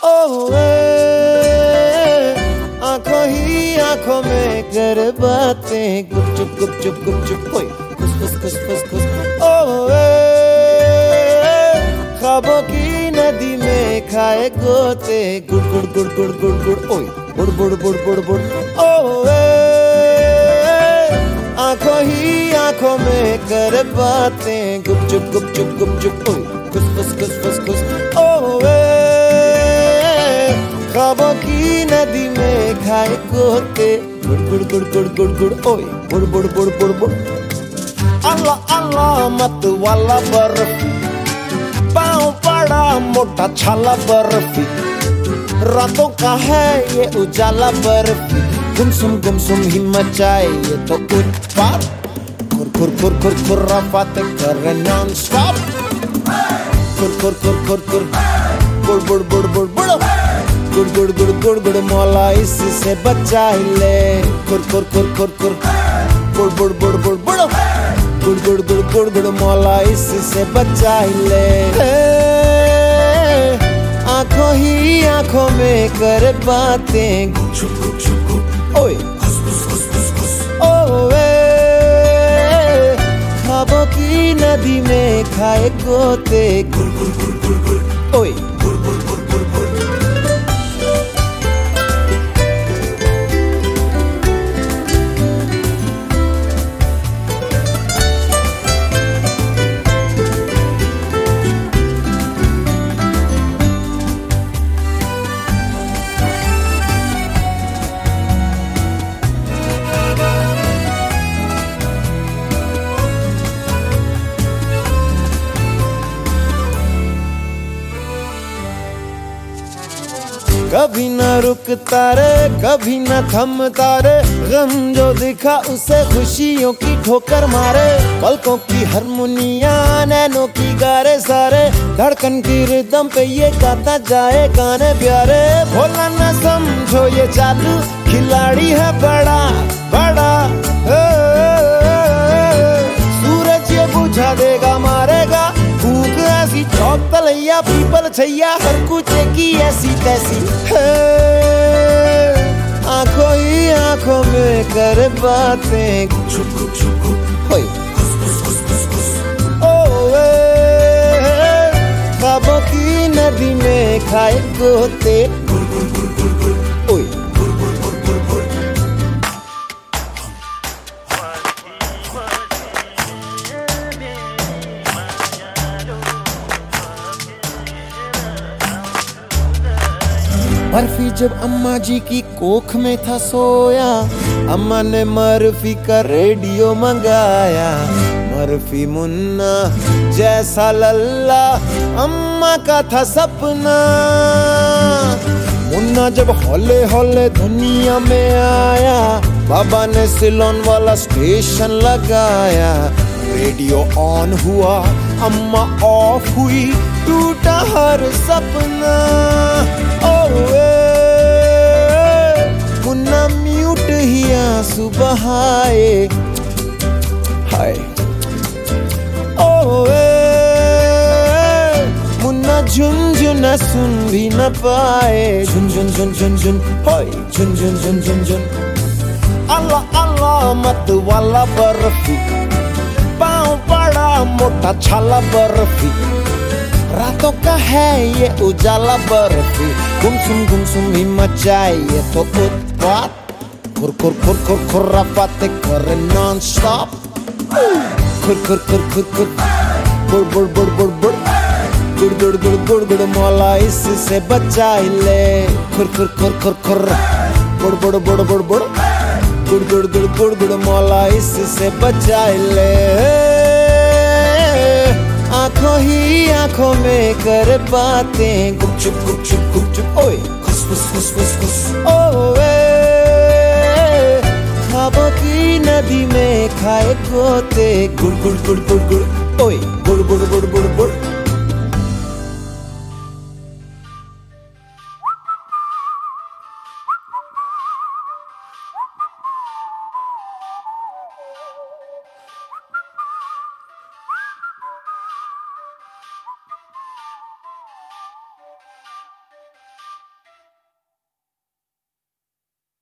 ओए आंखों ही आंखों में कर बातें, गुपचुप गुपचुप गुपचुप ओए खुस खुस खुस खुस खुस। ओए ख्वाबों की नदी में खाए गोते, गुड़ गुड़ गुड़ गुड़ गुड़ गुड़ ओए बुड़ बुड़ बुड़ बुड़ बुड़। ओए आंखों ही आंखों में कर बातें, गुपचुप गुपचुप गुपचुप ओए खुस खुस खुस खुस खुस। ओए ख्वाबों की नदी में खाए गोते, गुड़ गुड़ गुड़ गुड़ गुड़ गुड़ ओए बुड़ बुड़ बुड़ बुड़ बुड़। अल्लाह अल्लाह मत वाला बर्फी, पाँव बड़ा मोटा छाला बर्फी, रातों का है ये उजाला बर्फी, गुमसुम ही मचाए ये तो उत्पात, खुर खुर खुर खुर खुर्राफाते करे नॉन स्टॉप, खुर खुर खुर खुर खुर बुड़ बुड़ बुड़ बुड़ बुड़, गुड़ गुड़ गुड़ गुड़ गुड़ मौला इसी से बचा ले, खुर खुर खुर खुर खुर बुड़ बुड़ बुड़ बुड़ बुड़, गुड़ गुड़ गुड़ गुड़ गुड़ मौला इसी से बचा ले। आंखों ही आंखों में कर बातें, ओए ओए ख्वाबों की नदी में खाए गोते, ओए कभी न रुकता रे कभी न थमता रे, गम जो दिखा उसे खुशियों की ठोकर मारे, पलकों की हारमोनिया नैनों की गारे सारे, धड़कन की रिदम पे ये गाता जाए गाने प्यारे, भोला न समझो ये चालू खिलाड़ी है बड़ा बड़ा, सूरज ये बुझा देगा मारेगा, भूख ऐसी चौक तलैया पीपल छैया हर कुछ की ऐसी तैसी है, आंखों ही आंखों में कर बातें, ओए ओए ख्वाबों की नदी में खाए गोते, ओए बर्फी जब अम्मा जी की कोख में था सोया, अम्मा ने मर्फी का रेडियो मंगाया, मर्फी मुन्ना जैसा लल्ला अम्मा का था सपना, मुन्ना जब हौले हौले दुनिया में आया, बाबा ने सिलोन वाला स्टेशन लगाया, रेडियो ऑन हुआ अम्मा ऑफ हुई, टूटा हर सपना, ओए मुन्ना म्यूट ही आंसू बहाए, हाय ओए मुन्ना झुनझुना सुन भी न पाए, झुन झुन झुन झुन झुन हाय झुन झुन झुन झुन झुन। अल्लाह अल्लाह मत वाला बर्फी, पाँव बड़ा मोटा छाला बर्फी, रातों का है ये उजाला बर्फी, गुमसुम ही मचाए ये तो उत्पात, खुर खुर खुर खुर खुर्राफाते करे नॉन स्टॉप, खुर खुर खुर खुर खुर बुड़ बुड़ बुड़ बुड़ बुड़, गुड़ गुड़ गुड़ गुड़ गुड़ मौला इसी से बचा ले, खुर खुर खुर खुर खुर बुड़ बुड़ बुड़ बुड़ बुड़, गुड़ गुड़ गुड़ गुड़ गुड़ मौला इसी से बचा ले, आंखों ही आंखों में कर बातें, गुपचुप गुपचुप गुपचुप ओए खुस खुस खुस खुस खुस। ओए ख्वाबों की नदी में खाए गोते, गुड़ गुड़ गुड़ गुड़ गुड़ ओए गुड़ गुड़ गुड़ गुड़ गुड़।